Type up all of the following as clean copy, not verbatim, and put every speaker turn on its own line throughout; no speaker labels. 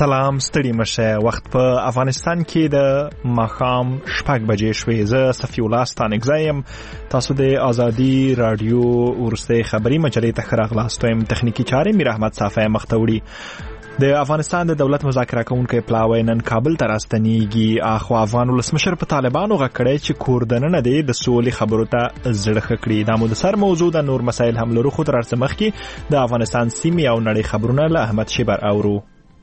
سلام ستړي مشه. وخت په افغانستان کې د ماښام 6 بجې شوې. زه صفی الله ستانګزایم. تاسو د ازادي رادیو ورسته خبری مجلې ته راغلاست. تخنیکی چارې میر احمد صافی مختوړي. د افغانستان د دولت مذاکره کوونکي پلاوی نن کابل ته راستنیږي. اخو افغان ولسمشر په طالبانو غکړی چې کوردنه دی د سولې خبرو ته زړه کړی. دا مو د سر موضوع د نور مسایل هم لرو. خو تر څه مخکې د افغانستان سیمې او نړۍ خبرونه له احمد شیبر اورو.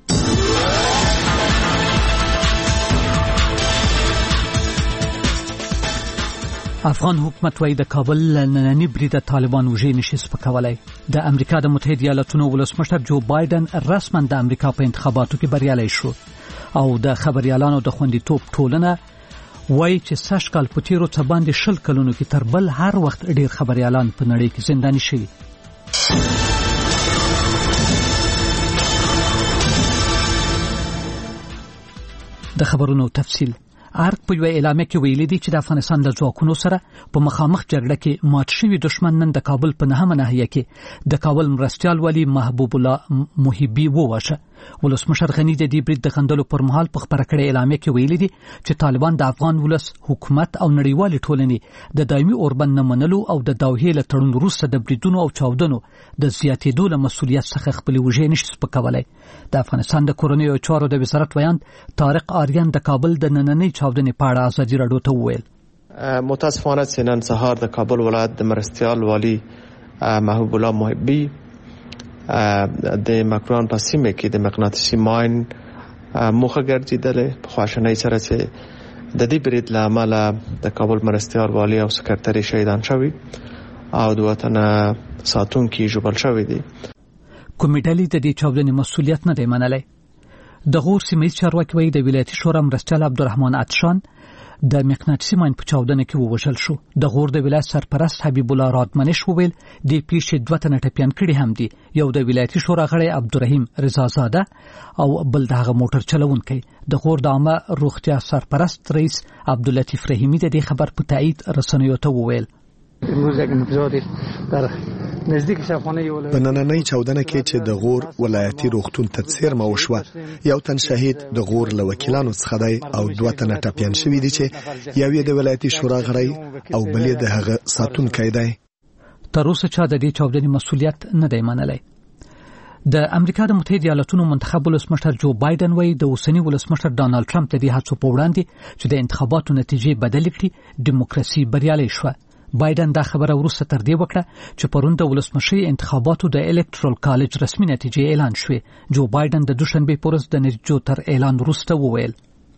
افغان حکومت وايي د کابل نننی برید طالبان وژې نشي سپکولای. د امریکا د متحده ایالاتونو ولسمشر جو بایدن رسما د امریکا په انتخاباتو کې بریالی شو او د خبريالانو د خوندیتوب ټولنه وايي چې سږ کال په تیرو څه باندې 20 کلونو کې تر بل هر وخت ډیر خبريالان په نړۍ کې زنداني شوي. د خبرونو تفصیل ارګ په یو اعلامیه کې ویلي دی چې د افغانستان د ځواکونو سره په مخامخ جګړه کې مات شوی دشمن نن د کابل په نهمه ناحیه کې د کابل مرستيال والی محبوب الله محبي وواشه. ولسمشر غنی د دې برید د غندلو پر مهال په خبره کړې اعلامیه کې ویلي دی چې طالبان د افغان ولس حکومت او نړیوال ټولنې د دایمي اوربند نه منلو او د دوحې له تړون وروسته د بریدونو او چاودنو د زیاتېدو له مسؤلیت څخه خپل وجې نشي سپکولای. د افغانستان د کورنیو چارو د وزارت ویاند طارق آریان د کابل د نننۍ چاودنې په اړه ازادي راډیو ته وویل.
متاسفانه نن سهار د کابل ولایت د مرستيال والی محبوب الله محبي د مکران په سیمه کې د مغناطیسي ماین مخه ګرځیدل په خواشنۍ سره چې د دې برید له امله د کابل مرستيال والی او سکرټري شهیدان شوي او د وطن ساتونکي جوړل شوي دي.
کومې ډلې د دې چاودنې مسؤلیت نه دی منلی. د غور سیمه چارواکي وایي د ولایتي شورا مرستيال عبدالرحمن عطشان د مغناطیسي ماین په چاودنه کې ووژل شو. د غور د ولایت سرپرست حبیب الله رادمنش وویل د پیښې 2 تنه ټپيان کړي هم دي. یو د ولایتي شورا غړی عبدالرحیم رضازاده او بل دغه موټر چلوونکی. د غور د عامه روغتیا سرپرست رئیس عبداللطیف رحیمی د دې خبر په تایید رسنیو ته وویل.
په نننۍ چاودنه کې چې د غور ولایتي روغتون ته څیرمه وشوه یو تن شهید د غور له وکیلانو څخه دی او 2 تنه ټپيان شوي دي چې یو یې د ولایتي شورا غړی او بل یې د هغه ساتونکی دی.
تر اوسه چا د دې چاودنې مسؤلیت نه دی منلی. د امریکا د متحده ایالاتونو منتخب ولسمشر جو بایدن وايي د اوسنی ولسمشر ډانلډ ټرمپ د دې هڅو په وړاندې چې د انتخاباتو نتیجې بدل کړي دیموکراسي بریالۍ شوه. بایدن دا خبره وروسته تر دې وکړه چې پرون د ولسمشري انتخاباتو د الکترال کالج رسمي نتیجې اعلان شوې. جو بایدن د دوشنبه په ورځ د نتیجو تر اعلان وروسته وویل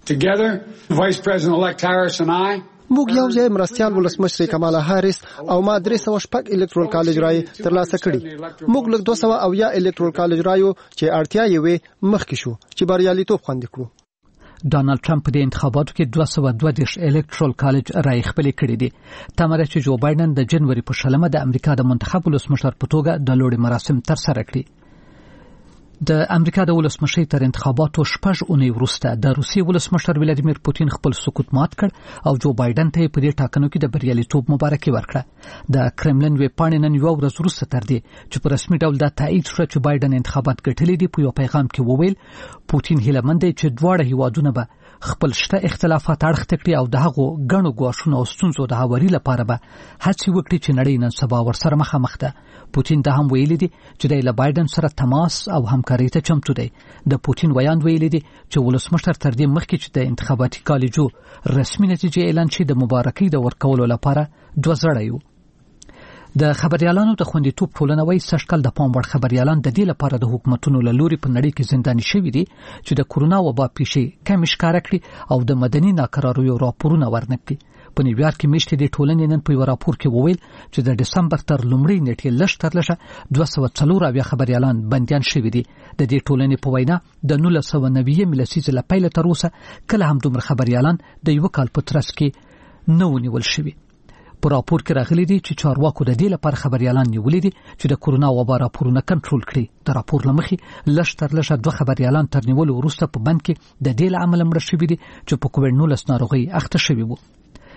موږ یو ځای مرستيال ولسمشر کمالا هاریس او ما 306 الکترال کالج رای ترلاسه کړي. موږ لږ 200 الکترال کالج رایو چې اړتیا یې وي مخکې شو چې بریالیتوب خوندي کړو.
ډانلډ ټرمپ د انتخاباتو کې 222 الکترال کالج رای خپل کړی دي. تمره چې جو بایدن د جنوري په 16 د امریکا د منتخب ولسمشر په توګه د لوړ مراسم تر سره کړی. د امریکا د ولسمشۍ تر انتخاباتو 6 اونۍ وروسته د روسیې ولسمشر ولادیمیر پوتین خپل سکوت مات کړ او جو بایدن ته په دې ټاکنو کې د بریالیتوب مبارکي ورکړه. د کرملین ویب پاڼې نن یو ورځ وروسته تر دې چې په رسمي ډول دا تایید شو چې بایدن انتخابات ګټلي دي په یو پیغام کې وویل پوتین هیله مند دی چې دواړه هیوادونه به خپل شته اختلافات اړخ کړي او دغه غنو غواښونو او ستونزو د هواري لپاره به هڅه وکړي چې نړۍ نن سبا ورسره مخامخ ده. پوتین دا هم ویلي دي چې د بایدن سره تماس او همکاري ته چمتو دی. د پوتین ویاند ویلي دي چې ولسمشر تر دې مخکې چې د انتخاباتي کالجو رسمي نتیجې اعلان شي د مبارکۍ د ورکولو لپاره 2 زړه یو. د خبريالانو د خوندیتوب ټولنه وايي سږکال د پام وړ خبريالان د دې لپاره د حکومتونو له لوري په نړۍ کې زنداني شوي دي چې د کورونا وبا پیښې کم ښکاره کړي او د مدني ناکراریو راپورونه ورنکړي. په نیویارک کې میشته د ټولنې نن په یو راپور کې وویل چې د دسمبر تر لومړۍ نیټې لږ 240 خبريالان بنديان شوي دي. د دې ټولنې په وینا د 1990 لسیزې له پیله تر اوسه کله هم دومره خبريالان د یو کال په ترڅ کې نه ونیول شوي. په راپور کې راغلي دي چې چارواکو د دې لپاره خبريالان نیولې دي چې د کورونا وبا راپورونه کنټرول کړي. د راپور لمخې لږ 2 خبريالان تر نیولو وروسته په بند کې د دې عمل مړ شوي دي چې په کووډ 19 ناروغي اخته شوي وو.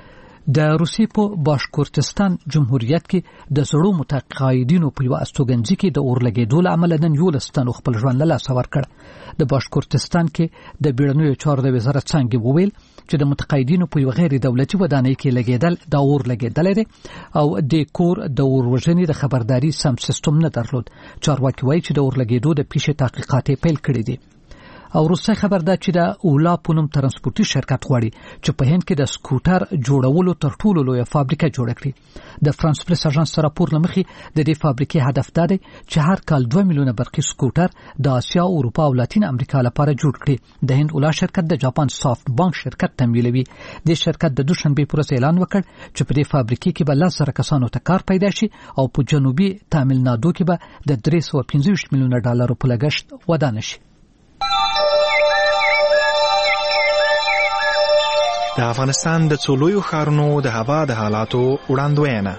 د روسیې په باشکورتستان جمهوریت کې د زړو متقاعدینو په یو استوګنځي کې د اور لګېدو له امله نن 11 تنو خپل ژوند له لاسه ورکړ. د باشکورتستان کې د بیړنیو چارو د وزارت څنګه وویل چې د متقاعدینو په یو غیر دولتي ودانۍ کې لګېدل د اور لګېدل دي او د کور د اور وژنې د خبرداري سم سیستم نه درلود. چارواکي وایي چې د اور لګېدو د پیښې تحقیقات پیل کړي دي. او روسي خبر ده چې د اولا پونم ترانسپورتي شرکت غواړي چې په هند کې د سکوټر جوړولو تر ټولو لویه فابریکه جوړ کړي. د فرانس پریس اژانس سره راپور لمخې د دې فابریکې هدف ده چې هر کال 2 میلیونه برقي سکوټر د آسیا، اروپا او لاتین امریکا لپاره جوړ کړي. د هند اولا شرکت د جاپان سافت بانک شرکت تمویلوي. د شرکت د دوشنبه پر ورځ اعلان وکړ چې په دې فابریکې کې به 10,000 کسانو ته کار پیدا شي او په جنوبي تامل نادو کې به د 325 میلیونه ډالر په لګښت ودانه شي.
د افغانستان د څولویو ښارونو د هوا د حالاتو وړاندوینه.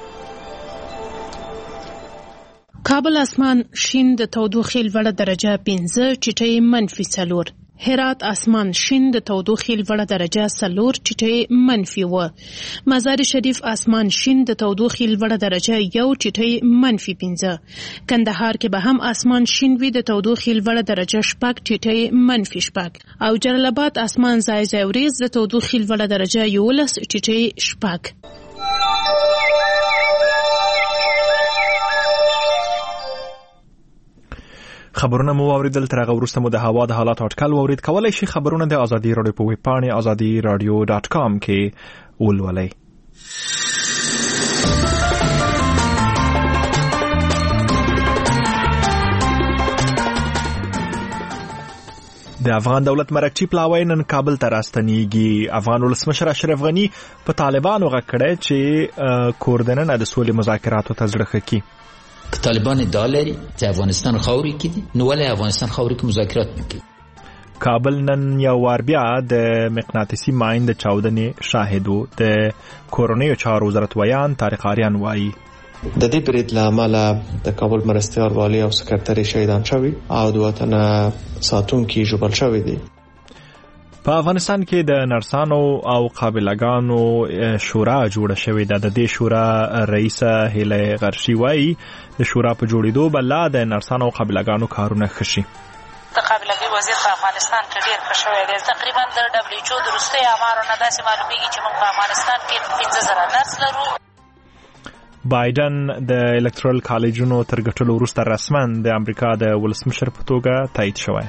کابل اسمان شین د تودوخې لوړه درجه 5 چټي -4. هرات اسمان شین د تودوخې لوړه درجه 4 چټي -1. مزار شریف اسمان شین د تودوخې لوړه درجه 1 چټي -5. کندهار کې به هم اسمان شین وي د تودوخې لوړه درجه 6 چټي -6. او جلال آباد اسمان ځای ځای وریځ د تودوخې لوړه درجه 11 چټي 6.
خبرونه مو اوریدل. تر هغه وروسته مو د هوا د حالاتو اټکل اورید. کولای شي خبرونه د ازادي رادیو په ویب پاڼه azadiradio.com کې ولولئ. د افغان دولت مرکچی پلاوی نن کابل ته راستنیږي. افغان ولسمشر اشرف غنی په طالبانو غږ کړی چې کوردننه د سولې مذاکراتو ته زړه ښه کړي.
که طالبان ادعا لري چې افغانستان خاوري کې نو ولې افغانستان خاوري کې مذاکرات نه کوي؟
کابل نن یو وار بیا د مقناطیسي ماین د چاودنې شاهدو. د کورونیو چارو وزارت ویان طارق آریان وایي
د دې برید له امله د کابل مرستیال والی او سکرټري شهیدان شوي او د وطن ساتونکي ژوبل شوي دي.
په افغانستان کې د نرسانو او قابلګانو شورا جوړه شوې ده. د دې شورا رئیسه هیله غرشي وایي د شورا په جوړېدو بل د نرسانو او قابلګانو کارونه ښه شي.
د قابلګۍ وضعیت په افغانستان کې ډېر ښه شوی دی. تقریبا د WHO د وروستۍ اعمارو نه داسې معلومیږي چې موږ په افغانستان کې 15,000 نرس لرو.
بایدن د الکترال کالجونو تر ګټلو وروسته رسما د امریکا د ولسمشر په توګه تایید شوی.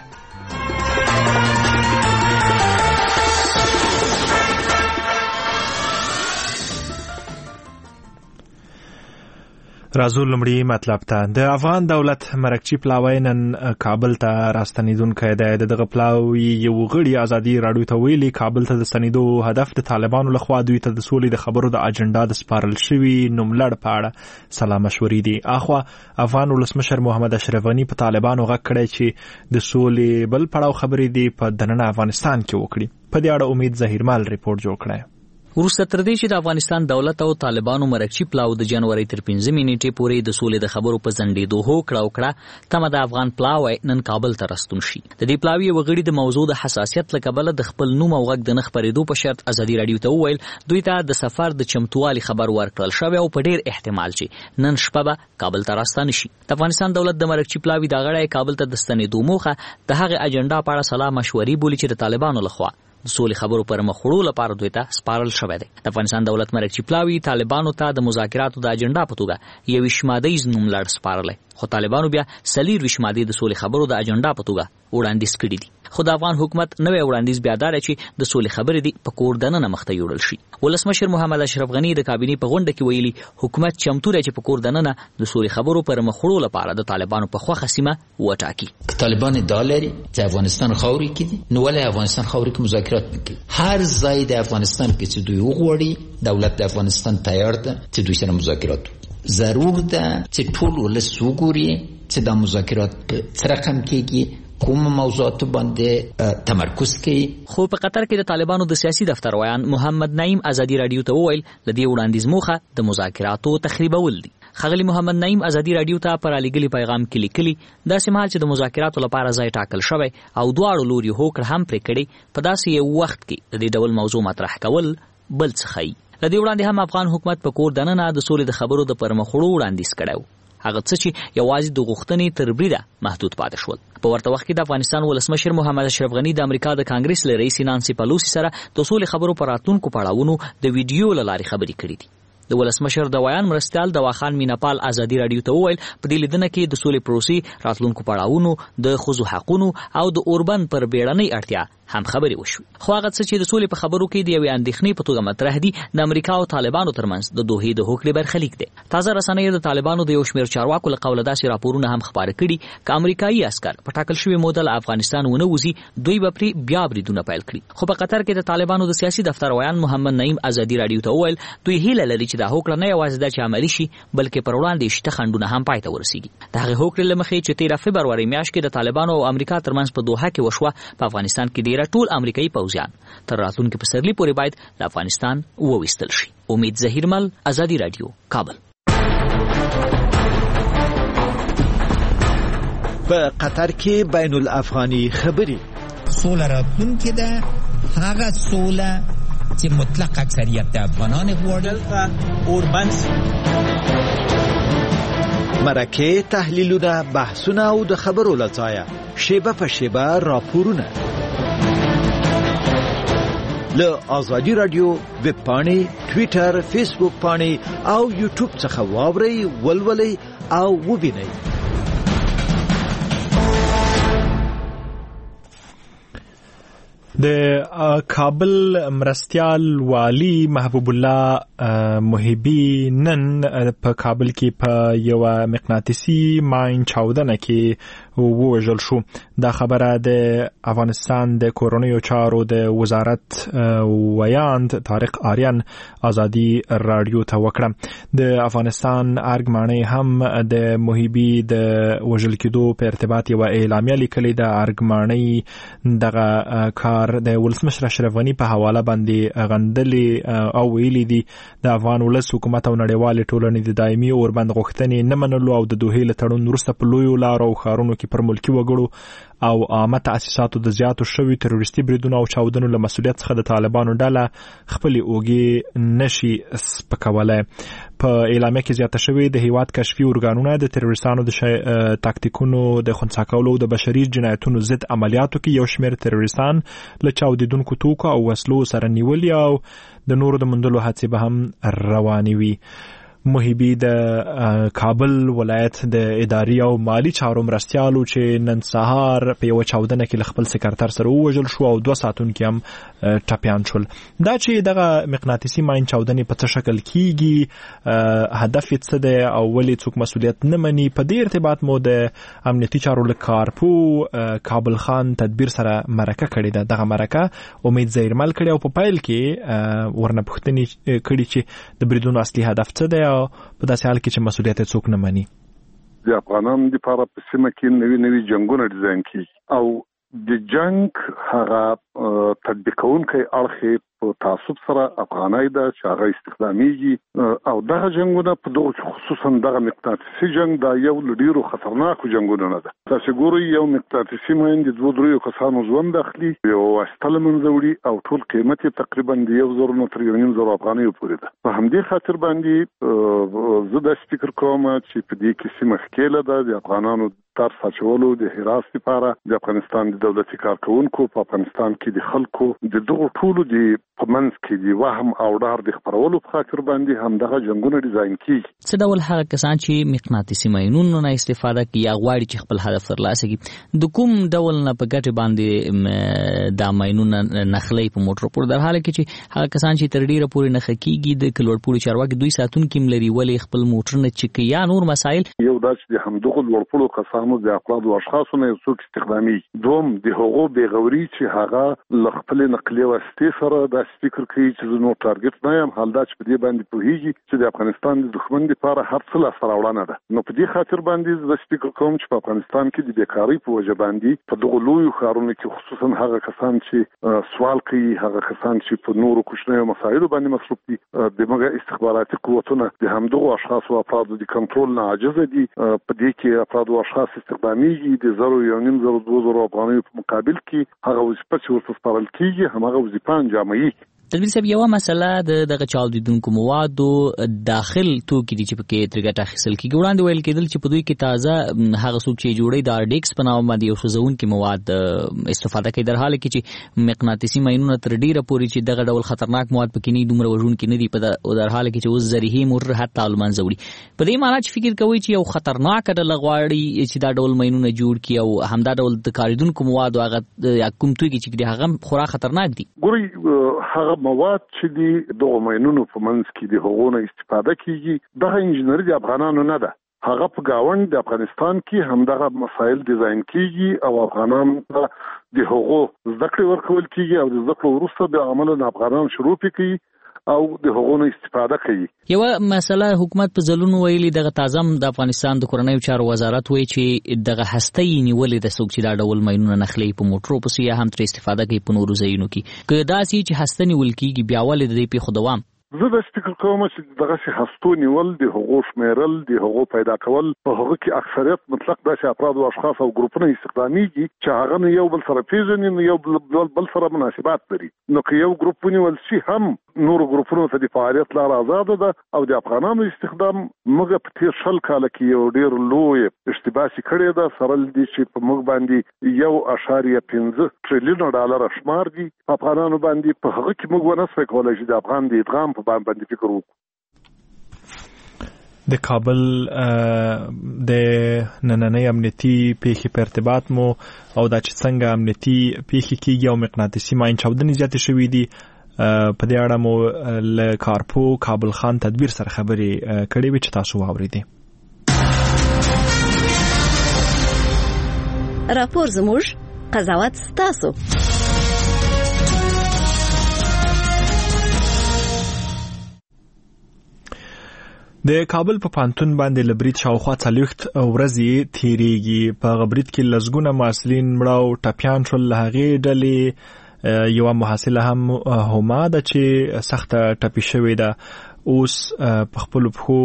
راځو لمړی مطلب ته. د افغان دولت مرکچی پلاوی نن کابل ته راستنیدونکی دی. دغه پلاوی یو غړي ازادي رادیو ته ویلي کابل ته د ستنیدو هدف د طالبانو لخوا دوی ته د سولې د خبرو د اجنډا د سپارل شوي نوملړ په اړه سلا مشورې دي. اخوا افغان ولسمشر محمد اشرف غنی په طالبانو غږ کړی چې د سولې بل پړاو خبرې دي په دننه افغانستان کې وکړي. په دې اړه امید ظهیرمال ریپورت جوړ کړی.
وروسته تر دې چې د افغانستان دولت او طالبانو مرکچی پلاو د جنوري تر 15 نیټې پورې د سولې د خبرو په ځنډېدو هوکړه تمه د افغان پلاوی نن کابل ته راستون شي. د دې پلاوی وګړي د موضوع د حساسیت لکبله د خپل نوم او غږ د نه خپرېدو په شرط ازادي رادیو ته وویل دوی ته د سفر د چمتووالي خبر ورکړل شوی او په ډیر احتمال چې نن شپه به کابل ته راستانه شي. د افغانستان دولت د مرکچی پلاوی د غړی کابل ته د ستنېدو موخه د هغه اجنډا په اړه سلا مشورې بولي چې د طالبانو لخوا د سولې خبرو پر مخ وړو لپاره دوی ته سپارل شوی دی. د افغانستان دولت مرکچی پلاوی طالبانو ته د مذاکراتو د اجنډا په توګه یو شمادیز نوملړ سپارلی، خو طالبانو بیا 4 شمادي د سولې خبرو د اجنډا په توګه وړاندیز کړي دي. خو د افغان حکومت نوې وړاندیز بیا دار چې د سولې خبرې دي په کور دننه مخته یوړل شي. ولسمشر محمد اشرف غنی د کابینې په غونډه کې ویلي حکومت چمتو دی چې په کور دننه د سولې خبرو پر مخ وړو لپاره د طالبانو په خوښه سیمه وټاکي.
طالبان ادعا لري چې افغانستان خاوري کې دي، نو ولې افغانستان خاوري کې مذاکرات نه کوي؟ هر ځای د افغانستان کې چې دوی وغواړي دولت د افغانستان تیار ده چې دوی سره مذاکرات وکړي. ضرور ده چې ټول ولس وګوري چې دا مذاکرات څه رقم کېږي، کوم موضوعات باندې تمرکز کوي.
خو په قطر کې د طالبانو د سیاسي دفتر ویان محمد نعیم ازادي رادیو ته وویل د دې وړاندیز موخه د مذاکراتو تخریبول دي. خغلی محمد نعیم ازادي رادیو ته پر لګلي پیغام کې لیکلي دا سمال چې د مذاکراتو لپاره ځای ټاکل شوی او دواړو لوري هوکړه هم پرې کړي په داسې یو وخت کې د دې ډول موضوع مطرح کول بل څه خي. لدې وړاندې هم افغان حکومت په کور دننه د سولې د خبرو د پرمخړو وړاندیز کړو، هغه څه چې یوازې د غوښتنې تر بریده محدود پاتې شول. په ورته وخت کې د افغانستان ولسمشر محمد اشرف غنی د امریکا د کانګرس له رئیس نانسي پلوسی سره د سولې خبرو پر راتلونکو پړاوونو د ویډیو له لارې خبرې کړې دي. د ولسمشر د ویان مرستیال دواخان میناپال ازادي رادیو ته وویل په دې لیدنه کې د سولې پروسې، راتلونکو پړاوونو، د ښځو حقونو او د اوربند پر بیړنۍ اړتیا هم خبرې وشوې. خو هغه څه چې د سولې په خبرو کې د یوې اندېښنې په توګه مطرح دي د امریکا او طالبانو ترمنځ د دوحې د هوکړې برخلیک دی. تازه رسنۍ د طالبانو د یو شمېر چارواکو له قوله داسې راپورونه هم خپاره کړي که امریکایي عسکر په ټاکل شوې موده له افغانستان ونه وځي، دوی به پرې بیا بریدونه پیل کړي. خو په قطر کې د طالبانو د سیاسي دفتر ویان محمد نعیم ازادي رادیو ته وویل دوی هیله لري چې دا هوکړه نه یوازې دا چې عملي شي بلکې پر وړاندې شته خنډونه هم پای ته ورسیږي. د هغې هوکړې له مخې چې 13 فبروري میاشت کې د طالبانو او امریکا ترمنځ په دوحه کې وشوه، په افغانستان کې ډیره ټول امریکایي پوځیان تر راتلونکي پسرلي پورې باید د افغانستان وویستل شي. امید ظهیرمل، ازادي رادیو، کابل.
په قطر کې بین الافغاني خبرې
سوله راتلونکې ده، هغه سوله چې مطلق اکثریت د افغانان غواړي.
اوربند مرکه، تحلیلونه، بحثونه او د خبرو له ځایه شیبه په شیبه راپورونه له ازادي رادیو ویب پاڼې، ټویټر، فیسبوک پاڼې او یوټیوب څخه واورئ، ولولئ او ووینئ.
د کابل مرستیال والی محبوب الله محبی نن په کابل کې په یو مقناطیسي ماین چاودنه کې ووژل شو. دا خبره د افغانستان د کورونیو چارو د وزارت ویاند طارق آریان ازادي رادیو ته وکړه. د افغانستان ارګماني هم د محبی د وژل کېدو په ارتباط یو اعلامیه لیکلې ده. ارګماني دغه کار د ولسمشر اشرف غنی په حواله باندې غندلې او ویلي دي د افغان ولس حکومت او نړیوال ټولنې د دایمي اوربند غوښتنې نه منلو او د دوحې له تړون وروسته په لویو لارو او ښارونو کې پر ملکي وګړو او عامه تاسیساتو د زیاتو شوي تروریستي بریدونو او چاودنو له مسؤلیت څخه د طالبانو ډله خپلې اوږې نشي سپکولی. په اعلامیه کې زیاته شوې د هیواد کشفي ارګانونه د تروریستانو د تاکتیکونو د خنثی کولو او د بشري جنایتونو ضد عملیاتو کې یو شمېر تروریستان له چاودیدونکو توکو او وسلو سره نیولي او د نورو د موندلو هڅې به هم روانې وي. محبی د کابل ولایت د اداري او مالی چارو مرستیالو چې نن سهار په یو چاودنه کې له خپل سکرټر سره ووژل شو او 2 ساعتونکي هم ټپیان شول. دا چې دغه مقناطیسي ماین چاودنې په څه شکل کیږي، هدف یې څه دی او ولې څوک مسؤلیت نه مني، په دې ارتباط مو د امنیتي چارو له کارپو کابل خان تدبیر سره مرکه کړې ده. دغه مرکه امید ظهیرمل کړې او په پایل کې ورنه پوښتنې کړې چې د بریدونو اصلي هدف څه دی په داسې حال کې چې مسؤلیت څوک نه مني.
د افغانانو لپاره په سیمه کې نوي جنگونه ډیزاین کیږي او د جنگ هغه تطبیقونکي اړخ په تعصب سره افغانای ده چې هغه استخداميږي او دغه جنگونه په دغه خصوصا دغه مقناطیسي جنگ دا یو ډیرو خطرناکو جنگونه نه ده. تاسو ګورئ یو مقناطیسي ماین د 2-3 کسانو ژوند داخلي یو واستل منځوړي او ټول قیمت تقریبا د 1,000 تر 1,500 افغانۍ پورې ده. په همدې خاطر باندې زه د فکر کوم چې په دې کې سیمه ښکېله ده د افغانانو تر ساتلو د حراس لپاره د افغانستان د دولتي کارکونکو په افغانستان کې د خلکو د دغه ټولو د پمنځ کې د وهم او ډار د خبرولو په خاطر باندې هم دغه جنگونه ډیزاین کیږي.
څه ډول هغه کسان چې مقناطیسي ماینونو نه استفاده کوي یا غواړي چې خپل هدف ترلاسه کړي د کوم ډول نه په ګټه باندې د ماینونو نخلي په موټر پور در حاله کې چې هغه کسان چې تر ډیره پورې نخ کیږي د کلوړپوري چارواکي 2 ساعتونکي ملري ولې خپل موټر نه چکی یا نور مسایل
یو دا چې هم دغه لوړپورو کسانو د افراد او اشخاصو نه څوک استخدامي دوم د هغو بیغوري چې هغه لخپل نقلیه وسیلې سره د فکر کوي چې نو ټارګټ نه یم حال دا چې په دې باندې پوهیږي چې د افغانستان د دښمن لپاره هر څه لا سره وړاندې ده. نو په دې خاطر باندې د فکر کوم چې په افغانستان کې د بیکاری په وجه باندې په دغه لوی ښارونو کې خصوصا هغه کسان چې سوال کوي هغه کسان چې په نورو کوچنیو مسایلو باندې مصروف دي د موږ استخباراتي قوتونه د همدغه اشخاص او افراد د کنټرول نه عاجز دي. په دې کې افراد او اشخاص استخداميږي د 1,500 افغانۍ په مقابل کې هغه وظیفه چې ورته سپارل کیږي همغه وظیفه انجاموي.
تدبیر صاحب یو مسله د چاودیدونکو موادو داخل توکي چې پکې ترګټ اخیستل کیږي وړاندې ویل کېدل چې په دوی کې تازه هغه څوک چې جوړي د ارډیکس په نامه باندې یو سوزونکي مواد استفاده کوي در حال کې چې مقناطیسي ماینونه تر ډیره پورې چې دغه ډول خطرناک مواد پکې نه دومره وژونکي نه دي په در حال کې چې اوس زریحي مر حتی لمنځه وړي په دې معنی چې فکر کوي چې یو خطرناک ډله غواړي چې دا ډول ماینونه جوړ کړي او همدا ډول د کاریدونکو مواد هغه کوم توکي چې هغه خورا خطرناک دي
ګوري هغه مواد چې د دغه ماینونو په منځ کې د هغونه استفاده کیږي دغه انجنیری د افغانانو نه ده هغه په گاوند د افغانستان کې همدغه مسایل ډیزاین کیږي او افغانان د هغو ذکر ورکول کیږي او د ذکر وروسته د عمل د افغانان شروع کوي او د هغونو استفاده کوي.
یو مسله حکومت په ځلونو ویلي دغه تازم د افغانستان د کورنیو چارو وزارت وایي چې دغه هستي نیولې د څوک چې دا ډول ماینونه نخلي په موټرو پسې یا هم تر استفاده کوي په نورو ځایونو کې که داسې چې هسته نیول کیږي بیا ولې د دې پیښو دوام
زه د فکر کوم چې دغه شي هستو نیول د هغو شمیرل د هغو پیدا کول په هغه کې اکثریت مطلق د افراد او اشخاص او ګروپونو استخداميږي چې هغه نه یو بل سره پیژني نه یو بل سره مناسبات لري نو که یو ګروپ ونیول شي هم نور ګروپونو ته د فعالیت لپاره آزاد ده او د افغانانو استخدام موږ په تیر شل کال کې یو ډیر لوی اشتباهي کړی ده سره دي چې په موږ باندې 1.15 ټریلیون ډالر شمار دي افغانانو باندې په هغه کې موږ ونه سوي کولای چې د افغان د ادغام په باندې فکر وکړو.
د کابل د نننۍ امنیتي پیښې په ارتباط مو او دا چې څنګه امنیتي پیښې کیږي او مقناطیسي ماین چاودنې زیاتې شوې دي په دې اړه مو له کارپو کابل خان تدبیر سره خبرې کړې وي چې تاسو واورېدې.
راپور زموږ قضاوت ستاسو.
د کابل په پانتون باندې لبرید شاوخوا 40 ورځې تیریږي په غبرید کې لزګونه محصلین مړاو ټپيان شول هغې ډلې یو محصله هم هما د چې سخت ټپي شوې ده اوس په خپل پخو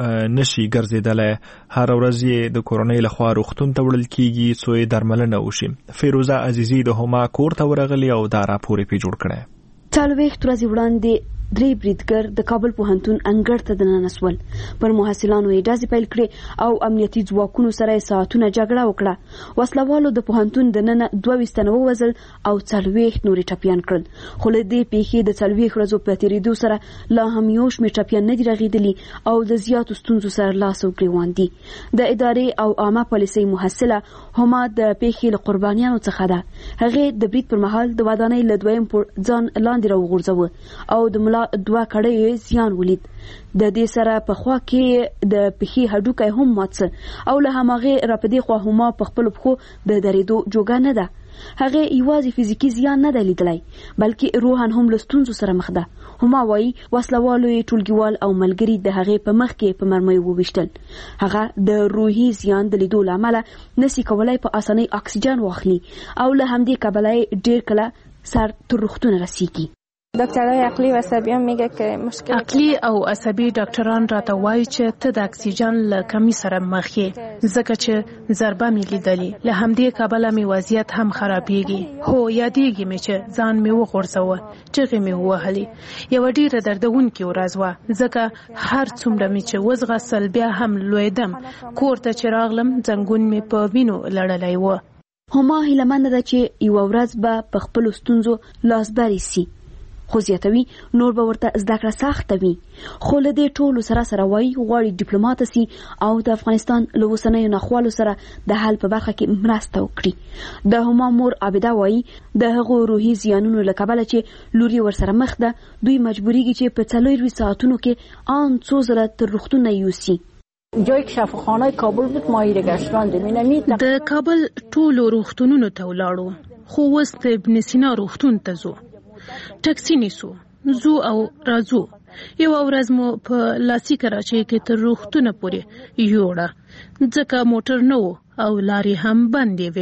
نشي ګرځیدلای هر ورځ د کورونې لخوا روغتون ته وړل کیږي څو درملنه وشي. فیروزه عزیزی د هما کور ته ورغلی او دا راپور یې جوړ کړی.
40 ورځې وړاندې درې بریدګر د کابل پوهنتون انګړ ته دننه پر محصلانو یې ډزې پیل کړې او امنیتي ځواکونو سره ساعتونه جګړه وکړه. وسلوالو د پوهنتون دننه 22 تنه ووژل او 40 نورې ټپيان کړل. خو له دې پیښې د 40 ورځو په تیریدو سره لا هم یو شمېر ټپيان نه دي رغېدلي او د زیاتو ستونزو سره لاس او ګریوان دي. د ادارې او عامه پالیسۍ محصله هما د پیښې له قربانیانو څخه ده. هغې د برید پر مهال د ودانۍ له دویم ځان لاندې راوغورځوه او د دوه کړۍ زیان ولید. د دې سره په خوا کې د پښې هډوکی هم مات او له هماغه را پدې خو هما په خپل پخو د درېدو جوګه نه ده. هغه یوازې فزیکی زیان نه دی لیدلی بلکې روحان هم له ستونزو سره مخ ده. هما وایي وسلوالو ټولګیوال او ملګري د هغې په مخ کې په مرمیو وویشتل. هغه د روحي زیان د لیدو له امله نسی کولای په اسانۍ اکسیجن واخلي او له همدې کبله ډیر کله سر تر روغتون رسیږي.
دکترای عقلی و عصبی هم میگه که مشکل
عقلی او عصبی ډاکټران راته وایي چې ته د اکسیجن له کمی سره مخ یې ځکه چې ضربه مې لیدلې له همدې کبله مې وضعیت هم خرابېږي. هو یادېږي مې چې ځان مې وغورځوه چغې مې ووهلې یوه ډېره دردونکې ورځ وه ځکه هر څومره مې چې وځغستل بیا هم لوېدم. کور ته چې راغلم زنګون مې په وینو لړلی و.
هما هیلهمنده ده چې یوه ورځ به په خپلو ستونزو لاسبري سي خو زیاتوي نور به ورته زده کړه سخته وي. خو له دې ټولو سره وایي غواړي ډیپلوماټ سي او د افغانستان له اوسنیو ناخوالو سره د حل په برخه کې مرسته وکړي. د هما مور عابده وایي د هغو روحي زیانونو له کبله چې لور یې ورسره مخ ده دوی مجبوریږي چې په 24 ساعتونو کې ان څو ځله تر روغتون نه یوسي.
جایی که شفاخانه کابل بود ما ایره گشتاندیم.
د کابل ټولو روغتونونو ته ولاړو خو اوس د ابن سینا روغتون ته ځو. ټکسي نیسو زو او راځو. یو ورځ مو په لاسي کراچۍ کې تر روغتونه پورې یوړه ځکه موټر نه و او لارې هم بندې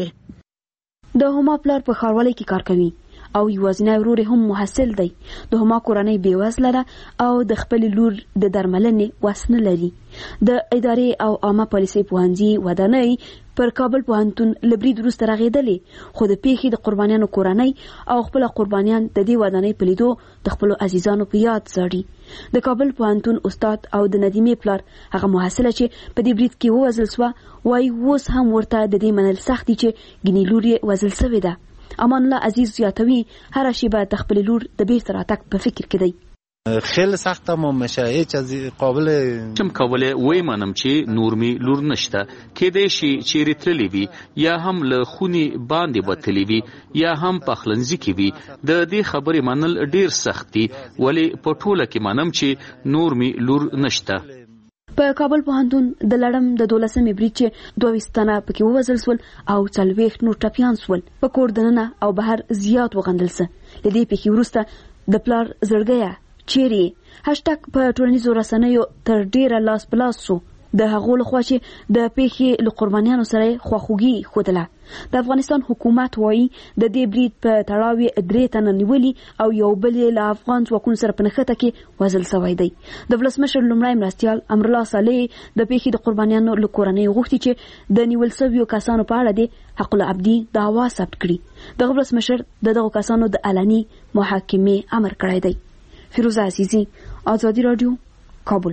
وې.
د هما پلار په ښاروالۍ کې کار کوي او یوازینی ورور هم محصل دی. د هما کورنۍ بېوزله ده او د خپل لور د درملنې وس نه لري. د ادارې او عامه پالیسۍ پوهنځي ودانۍ پر کابل پوهنتون لبرید وروسته راغېدلې، خو د پیښې د قربانیانو کورنۍ او خپل قربانیان د دې ودانۍ په لیدو د خپل عزیزانو په یاد زړي. د کابل پوهنتون استاد او د ندیمې پلار هغه محصله چې په دې برید کې ووژل شوه وایي اوس هم ورته د دې منل سخت دي چې ګینې لور یې وژل سوې ده. امان الله عزیز زیاتوي هر شیبه د خپل لور د بیرته راتګ په فکر کې دی.
خیلی سخته میشه، هیچ از قابل
چم کوله وای منم چې نور می لور نشته، کېدای شي چیرې تللی وي یا هم له خونی باندې بتلی وي یا هم پخلنځي کې وي. د دې خبرې منل ډیر سخت دي، ولی په ټوله کې منم چې نور می لور نشته.
په کابل پوهنتون د لړم د 12مې برید چې 22 تنه پکې ووژل شول او 40 نور ټپیان شول، په کور دننه او بهر زیات وغندل سه. لدې پکې وروسته د پلار زړګیا چیرې هاشټګ په ټولنیزو رسنیو تر ډیره لاس پلاس شو. د هغو لخوا چې د پیښې له قربانیانو سره خواخوږي ښودله. د افغانستان حکومت وایي د دې برید په تړاو یې 3 تنه نیولي او یو بل یې له افغان ځواکونو سره په نښته کې وژل سوی دی. د ولسمشر لومړی مرستیال امرالله صالح د پیښې د قربانیانو له کورنۍ غوښتي چې د نیول سویو کسانو په اړه د حق العبدي دعوا ثبت کړي. د ولسمشر دغه کسانو د علني محاکمې امر کړی دی. فیروزه عزیزی، آزادی رادیو، کابل.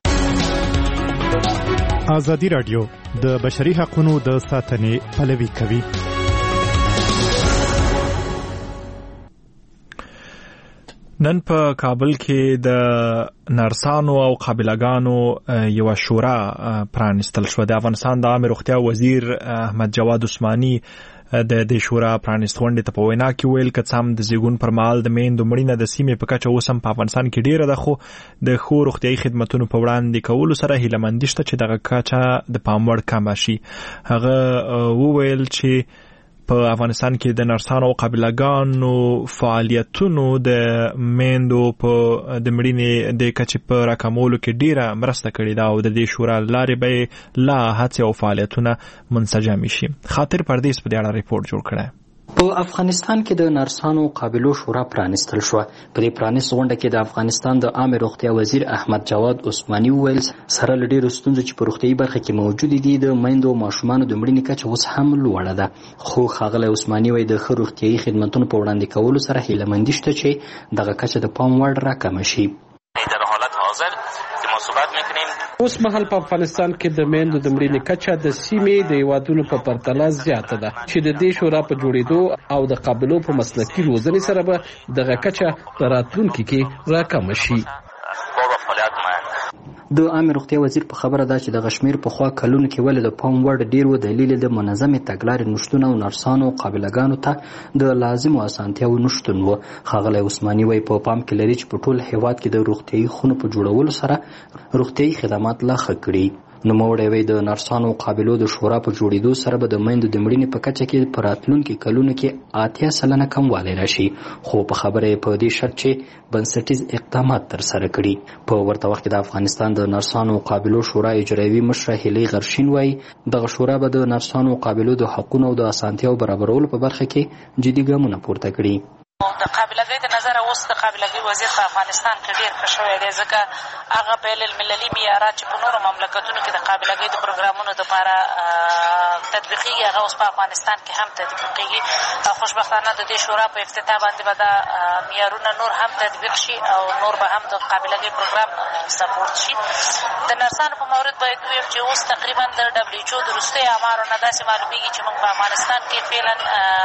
آزادی رادیو د بشري حقوقو د ساتنې پلوي کوي.
نن په کابل کې د نرسانو او قابلګانو یو شورا پرانستل شو. د افغانستان د عامه روغتیا وزیر احمد جواد عثماني د شورا پرانست غونډې ته په وینا کې ویل که څه هم د زیږون پر مهال د میندو مړینه د سیمې په کچه اوس هم په افغانستان کې ډیره ده، خو د ښو روغتیایي خدمتونو په وړاندې کولو سره هیلهمندي شته چې دغه کچه د پام وړ کمه شي. هغه وویل چې په افغانستان کې د نرسانو او قابلګانو فعالیتونو د میندو په د مړینې د کچې په راکمولو کې ډیره مرسته کړې ده او د دې شورا لارې به لا هڅې او فعالیتونه منسجم شي. خاطر پردیس په دې اړه ریپورت جوړ کړی.
په افغانستان کې د نرسانو قابلو شورا پرانستل شو. په دې پرانست غونډه کې د افغانستان د عامه روغتیا وزیر احمد جواد عثماني وویل سره له ډېرو ستونزو چې په روغتیایي برخه کې موجود دي د میندو او ماشومانو د مړینې کچه اوس هم لوړه ده، خو ښاغلی عثماني وایي د ښه روغتیایي خدمتونو په وړاندې کولو سره هیلهمندي شته چې دغه کچه د پام وړ راکمه شي.
اوس مهال په افغانستان کې د میندو د مړینې کچه د سیمې د هیوادونو په پرتله زیاته ده چې د دې شورا په جوړېدو او د قابلو په مسلکي روزنې سره به دغه کچه په راتلونکي کې راکمه شي.
د عامه روغتیا وزیر په خبره ده چې د غشمیر په خوا کلونو کې ولې د پام وړ ډیر و دلیل د منظمې تګلارې نشټون او نرسانو او قابلګانو ته د لازمو اسانتیاو نشټون و. ښاغلی عثماني وایي په پام کې لري چې په ټول هیواد کې د روغتیایي خونو په جوړولو سره روغتیایي خدمات لا ښه کړي. نوموړی وایي د نرسانو او قابلو د شورا په جوړېدو سره به د میندو د مړینې په کچه کې په راتلونکي کلونو کې 80% کموالی راشي، خو په خبره یې په دې شرط چې بنسټیز اقدامات ترسره کړي. په ورته وخت کې د افغانستان د نرسانو او قابلو شورا اجرایوي مشره هیلې غرشین وایي دغه شورا به د نرسانو او قابلو د حقونو او د اسانتیاو برابرولو په برخه کې جدي ګامونه پورته کړي.
د قابلګۍ د نظر اوس د قابلګۍ وزیر په افغانستان کې ډیر ښه شوی دی، ځکه هغه بین المللي معیارات چې په نورو مملکتونو کې د قابلګۍ د پروګرامونو لپاره تطبیقیږي هغه اوس په افغانستان کې هم تطبیقیږي. خوشبختانه د دې شورا په افتتاح باندې به دا معیارونه نور هم تطبیق شي او نور به هم د قابلګۍ پروګرام سپورټ شي. د نرسانو په مورد باید ووایم چې اوس تقریبا د WHO د وروستیو اعمارو نه داسې معلومیږي چې موږ په افغانستان کې فعلا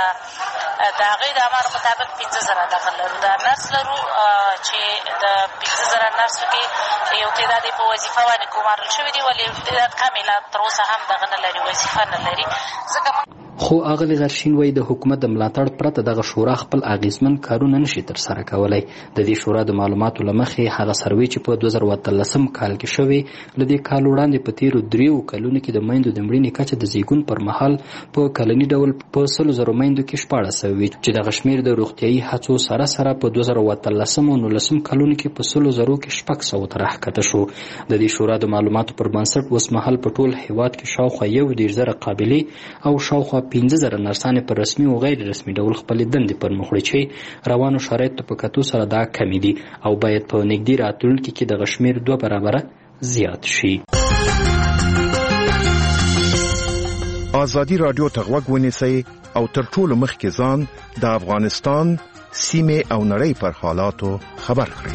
د هغې د اعمارو مطابق 15,000 دغه لرو. دا نرس لرو چې د 15,000 نرسو کې یو تعداد یې په وظیفه باندې ګمارل شوي دي، ولې یو تعداد کم یې لا تر اوسه هم دغه نه لري، وظیفه نه لري. ځکه
خو اغلی غرشین وایي د حکومت د ملاتړ پرته دغه شورا خپل اغیزمن کارونه نشي ترسره کولی. د دې شورا د معلوماتو له مخې هغه سروې چې په 2013 کال کې شوې له دې کال وړاندې په تیرو 3 کلونو کې د میندو د مړینې کچه د زیږون پر مهال په کلني ډول په 100,000 میندو کې 14 وي، چې دغه شمېر د روغتیایي هڅو سره سره په 2013 او 19 کلونو کې په 100,000 کې 600 ته راښکته شو. د دې شورا د معلوماتو پر بنسټ اوس مهال په ټول هیواد کې شاوخوا 1,000 قابلې او شاوخوا 15,000 نرسانې په رسمي او غیر رسمي ډول خپلې دندې پر مخ وړي، چې روانو شرایطو په کتو سره دا کمې دي او باید په نږدې راتلونکي کې دغه شمېر 2 برابره زیات شي.
ازادي رادیو ته غوږ ونیسئ او تر ټولو مخکې ځان د افغانستان سیمه او نړۍ پر حالاتو خبر کړئ.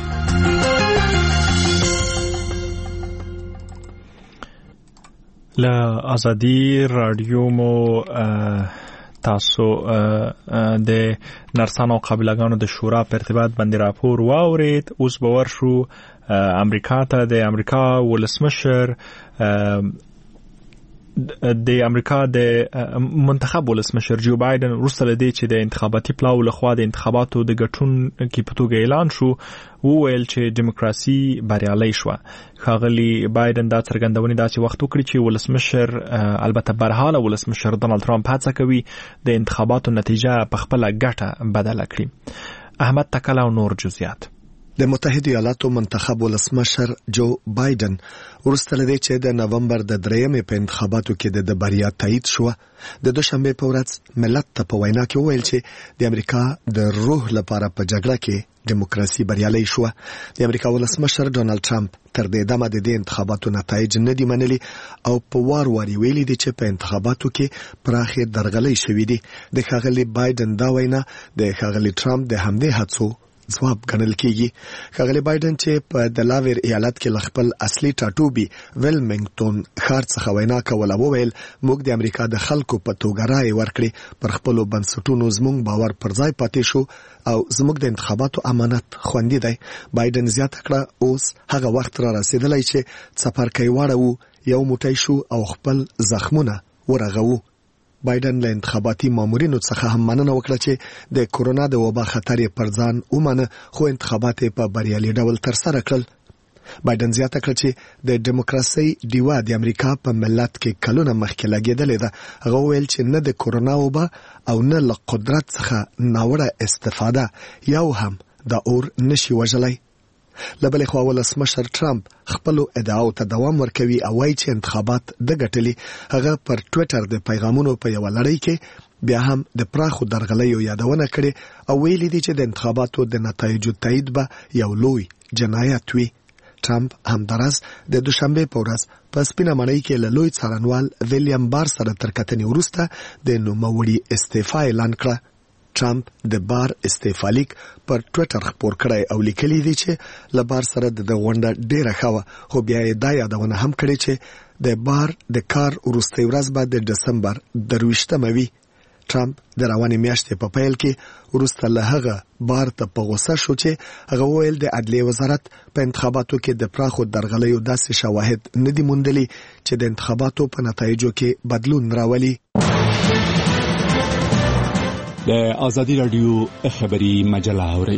له ازادي رادیو مو تاسو د نرسانو او قابلګانو د شورا په ارتباط باندې راپور واورید. اوس به ورشو امریکا ته. د امریکا ولسمشر د منتخب ولسمشر جو بایدن وروسته له دې چې د انتخاباتي پلاو لخوا د انتخاباتو د ګټون کې په توګه اعلان شو وویل چې دیموکراسي بریالۍ شوه. ښاغلي بایدن دا څرګندونې داسې وخت وکړي چې ولسمشر البته برحاله ولسمشر ډونالد ټرمپ هڅه کوي د انتخاباتو نتیجه په خپله ګټه بدله کړي. احمد تکل او نور جزئیات.
د متحده ایالاتو منتخب ولسمشر جو بایدن وروسته له دې چې د نومبر د 3 په انتخاباتو کې د بریا تایید شو د دوشنبه په ورځ ملت ته په وینا کې وویل چې د امریکا د روح لپاره په جګړه کې دیموکراسي بریالۍ شو. د امریکا ولسمشر ډونالد ټرمپ تر دې دمه د انتخاباتو نتایج نه دي منلي او په وار ویلي دي چې په انتخاباتو کې پراخه درغلۍ شوې دي. د ښاغلي بایدن دا وینا د ښاغلي ټرمپ د همدې هڅو ځواب ګڼل کیږي. ښاغلي بایدن چې په دلاویر ایالت کې خپل اصلي ټاټوبي ویلمنګټون ښار څخه وینا کوله وویل موږ د امریکا د خلکو په توګه رائے ورکړي پر خپل بنسټونو زموږ باور پر ځای پاتې شو او زموږ د انتخاباتو امانت خوندي دی. بایدن زیاته کړه اوس هغه وخت را رسیدلی چې څپرکی واړو یو موټی شو او خپل زخمونه ورغوو. بایدن له انتخاباتي مامورینو څخه هم مننه وکړه چې د کورونا د وبا خطر پر ځان ومنه خو انتخابات په بریالي ډول تر سره کړل. بایدن زیاته کړه چې د دیموکراسي دیوا د امریکا په ملت کې کلونه مخکې لګېدلې ده. هغه ویل چې نه د کورونا وبا او نه له قدرت څخه ناوړه استفاده یو هم د اور نشي وژلی. لبلې خوا ولسمشر ټرمپ خپل ادعاو ته دوام ورکوي او وايي چې انتخابات د ګټلې. هغه پر ټوئیټر د پیغامونو په یو لړۍ کې بیا هم د پراخو درغلیو یادونه کړې او ویلي دي چې د انتخاباتو د نتایجو تایید به یو لوی جنایت وي. ټرمپ همدارس د دوشنبه په ورځ په سپینه ماڼۍ کې له لوی څارنوال ویلیام بار سره تر کتنې وروسته د نوموړي استعفا اعلان کړه. ټرمپ د بار استعفا لیک پر ټوئیټر خپور کړی او لیکلی دی چې له بار سره د غونډه ډیره ښه وه خو بیا یې دا یادونه هم کړې چې د بار د کار وروستۍ ورځ به د ډسمبر 23مه وي. ټرمپ د روانې میاشتې په پیل کې وروسته له هغه بار ته په غوسه شو چې هغه ویل د عدلیې وزارت په انتخاباتو کې د پراخو درغلیو داسې شواهد نه دي موندلي چې د انتخاباتو په نتایجو کې بدلون راولي.
د ازادي رادیو خبری مجله اوري.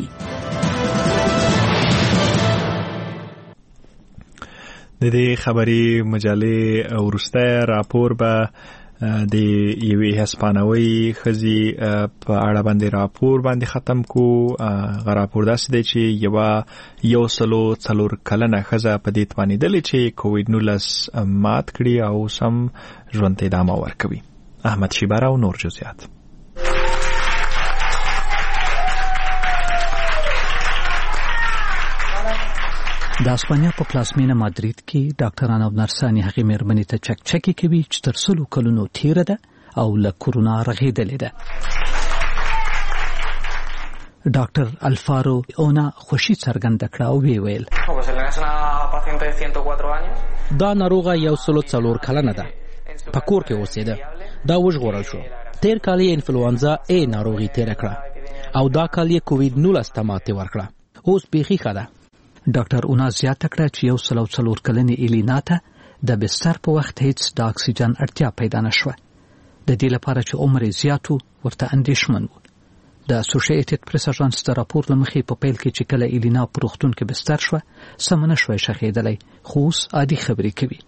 د دې خبری مجلې ورسته راپور به د یوې هسپانوي خزي په اړه باندې راپور باندې ختم کو. راپور داسې دی چې یو سلو څلور کلنه خزه په دې توانیدلې چې کووډ-19 مات کړي او سم ژوند ته ادامه ورکوي. احمد شیبر او نور جزئیات.
د اسپانیا په پلازمینه مادرید کې ډاکټران او نرسان هغې مېرمنې ته چکچکې کوي چې تر 100 کلونو تیره ده او له کورونا رغېدلې ده. ډاکټر الفارو اونا خوشي څرګنده کړه او ویل
دا ناروغه 104 کلنه ده په کور کې اوسېده. دا وژغورل شو. تیر کال یې انفلوانزا ای ناروغي تیر کړه او دا کال یې کووډ-19 ته ماتې ورکړه. اوس بیخي ښه ده.
ډاکټر اونا زیاته کړه چې 104 کلنې ایلینا ته د بستر په وخت هیڅ د اکسیجن اړتیا پیدا نشوه. د دې لپاره چې عمر یې زیاتو ورته اندېښمن و. د اسوسییټډ پریس اژانس د راپور له مخې په پیل کې چې کله ایلینا په روغتون کې بستر شوه سم نه شوی شخېدلی خو اوس عادي خبرې کوي.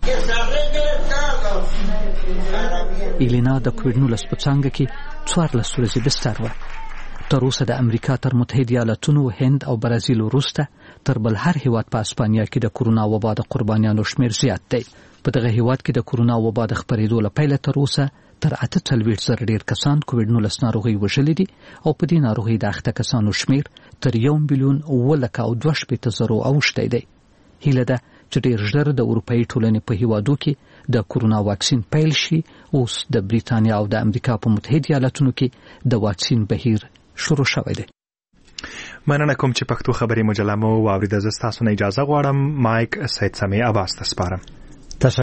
ایلینا د کووډ-19 په څانګه کې 14 ورځې بستر وه. تر اوسه د امریکا تر متحده ایالاتونو، هند او برازیل وروسته تر بل هر هیواد په اسپانیا کې د کورونا وبا د قربانیانو شمیر زیات دی. په دغه هیواد کې د کورونا وبا د خپرېدو له پیله تر اوسه تر 48,000 ډیر کسان کووډ-19 ناروغي وژلي دي او په دې ناروغي د اخته کسانو شمیر تر 1,2,2,000 اوښتی دی. هیله ده چې ډیر ژر د اروپאי ټولنې په هیوادو کې د کورونا واکسین پیل شي. اوس د بریټانیا او د امریکا په متحده ایالاتونو کې د واکسین بهیر شروع شوی دی.
مننه کوم چې پښتو خبري مجله مو واوریده. زه تاسو نه اجازه غواړم. مایک سید سمیع عباس ته سپارم.